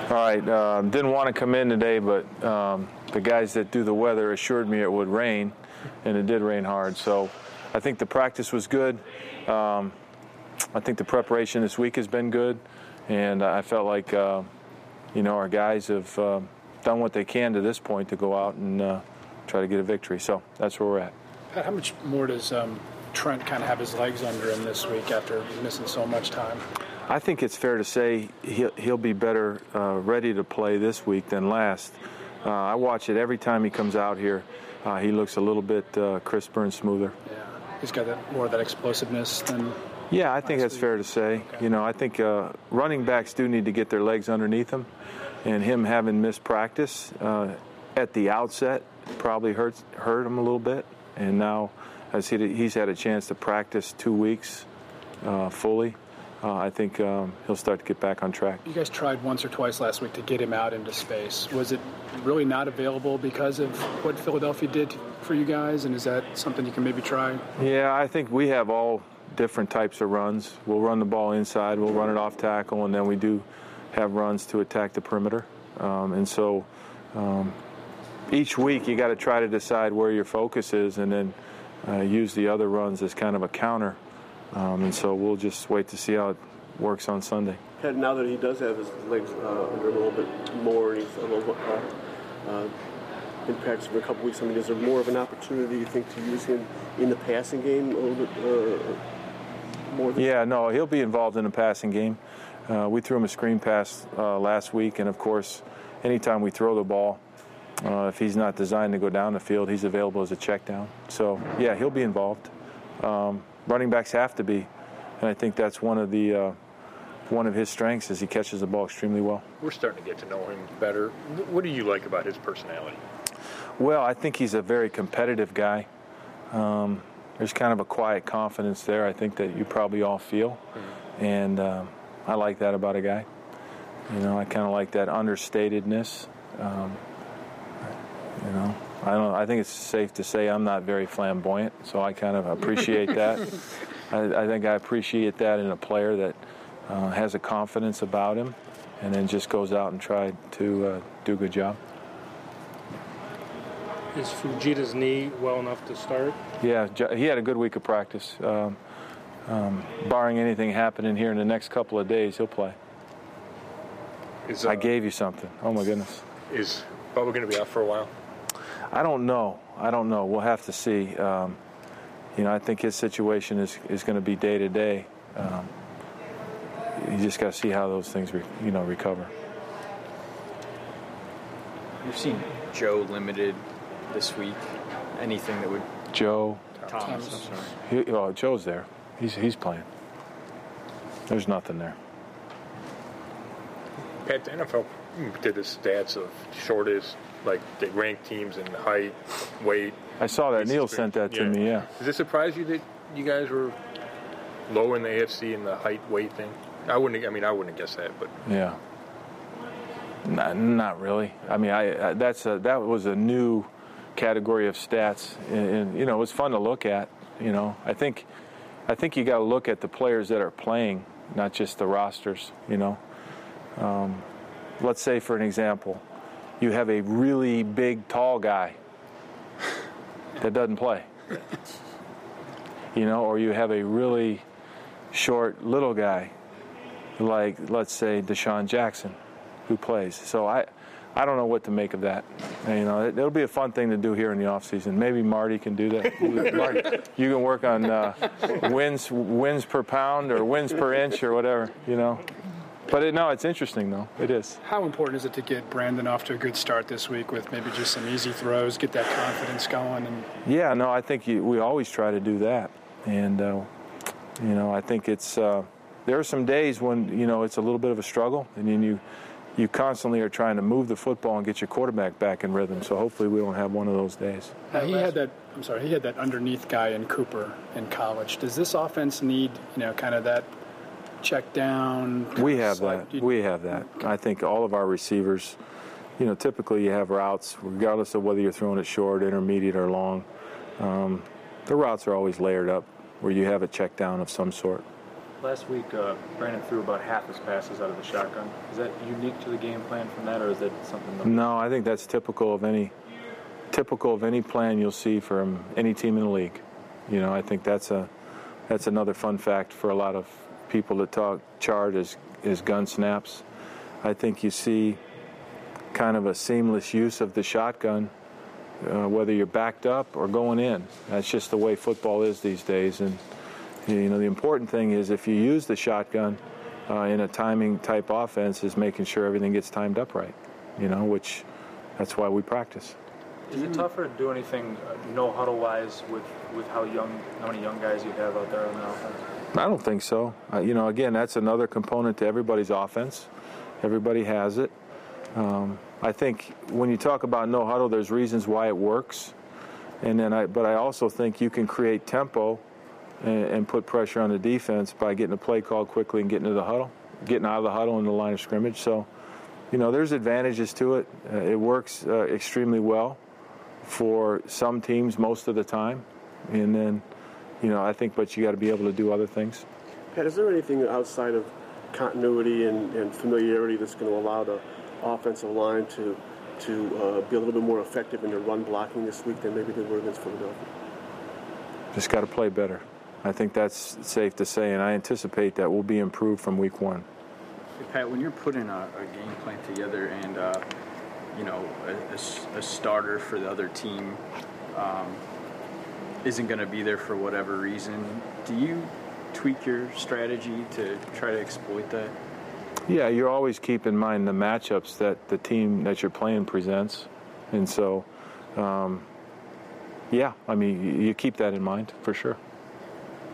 All right, didn't want to come in today, but the guys that do the weather assured me it would rain, and it did rain hard. So I think the practice was good. I think the preparation this week has been good, and I felt like, our guys have done what they can to this point to go out and try to get a victory. So that's where we're at. Pat, how much more does Trent kind of have his legs under him this week after missing so much time? I think it's fair to say he'll be better ready to play this week than last. I watch it every time he comes out here. He looks a little bit crisper and smoother. Yeah, he's got more of that explosiveness than. Yeah, I think that's fair to say. Okay. I think running backs do need to get their legs underneath them, and him having missed practice at the outset probably hurt him a little bit. And now, as he's had a chance to practice 2 weeks fully, I think he'll start to get back on track. You guys tried once or twice last week to get him out into space. Was it really not available because of what Philadelphia did for you guys, and is that something you can maybe try? Yeah, I think we have all different types of runs. We'll run the ball inside, we'll run it off tackle, and then we do have runs to attack the perimeter. So each week you got to try to decide where your focus is and then use the other runs as kind of a counter. And so we'll just wait to see how it works on Sunday. Pat, now that he does have his legs under a little bit more, and he's a little in practice for a couple weeks, is there more of an opportunity, you think, to use him in the passing game a little bit more? Yeah, no, he'll be involved in the passing game. We threw him a screen pass last week, and of course, anytime we throw the ball, if he's not designed to go down the field, he's available as a check down. So, yeah, he'll be involved. Running backs have to be, and I think that's one of his strengths is he catches the ball extremely well. We're starting to get to know him better. What do you like about his personality? Well, I think he's a very competitive guy. There's kind of a quiet confidence there, I think, that you probably all feel, and I like that about a guy. I kind of like that understatedness. I think it's safe to say I'm not very flamboyant, so I kind of appreciate that. I think I appreciate that in a player that has a confidence about him and then just goes out and try to do a good job. Is Fujita's knee well enough to start? Yeah, he had a good week of practice. Barring anything happening here in the next couple of days, he'll play. I gave you something. Oh, my goodness. Is Bubba going to be out for a while? I don't know. We'll have to see. I think his situation is going to be day to day. You just got to see how those things, recover. You've seen Joe limited this week. Anything that would... Joe? Thomas. I'm sorry. Joe's there. He's playing. There's nothing there. Pat, the NFL did the stats of shortest, like they rank teams in height, weight. I saw that. Neil sent that to me, yeah. Does it surprise you that you guys were low in the AFC in the height, weight thing? I wouldn't have guessed that, but... Yeah. Not really. That was a new category of stats, and it was fun to look at. I think you got to look at the players that are playing, not just the rosters. Let's say, for an example, you have a really big, tall guy that doesn't play. Or you have a really short, little guy, like, let's say, Deshaun Jackson, who plays. So I don't know what to make of that. It'll be a fun thing to do here in the offseason. Maybe Marty can do that. Marty, you can work on wins per pound or wins per inch or whatever, But it's interesting, though. It is. How important is it to get Brandon off to a good start this week with maybe just some easy throws, get that confidence going? Yeah, no, I think we always try to do that. And, I think it's there are some days when, it's a little bit of a struggle, and then you constantly are trying to move the football and get your quarterback back in rhythm. So hopefully we don't have one of those days. He had that underneath guy in Cooper in college. Does this offense need, kind of that check down? We have that. I think all of our receivers, typically you have routes, regardless of whether you're throwing it short, intermediate, or long. The routes are always layered up where you have a check down of some sort. Last week, Brandon threw about half his passes out of the shotgun. Is that unique to the game plan from that, or is that something? No, I think that's typical of any plan you'll see from any team in the league. You know, I think that's another fun fact for a lot of people that chart as gun snaps. I think you see kind of a seamless use of the shotgun, whether you're backed up or going in. That's just the way football is these days. And you know, the important thing is if you use the shotgun in a timing type offense, is making sure everything gets timed up right. You know, which that's why we practice. Is it tougher to do anything no huddle wise with how many young guys you have out there on the offense? I don't think so. You know, again, that's another component to everybody's offense. Everybody has it. I think when you talk about no huddle, there's reasons why it works, but I also think you can create tempo and put pressure on the defense by getting a play called quickly and getting to the huddle, getting out of the huddle in the line of scrimmage. So, you know, there's advantages to it. It works extremely well for some teams most of the time, and then, you know, I think, but you got to be able to do other things. Pat, is there anything outside of continuity and familiarity that's going to allow the offensive line to be a little bit more effective in their run blocking this week than maybe they were against Philadelphia? Just got to play better. I think that's safe to say, and I anticipate that will be improved from week one. Hey, Pat, when you're putting a game plan together and you know, a starter for the other team isn't going to be there for whatever reason, do you tweak your strategy to try to exploit that? Yeah, you're always keep in mind the matchups that the team that you're playing presents, and so, yeah, I mean, you keep that in mind for sure.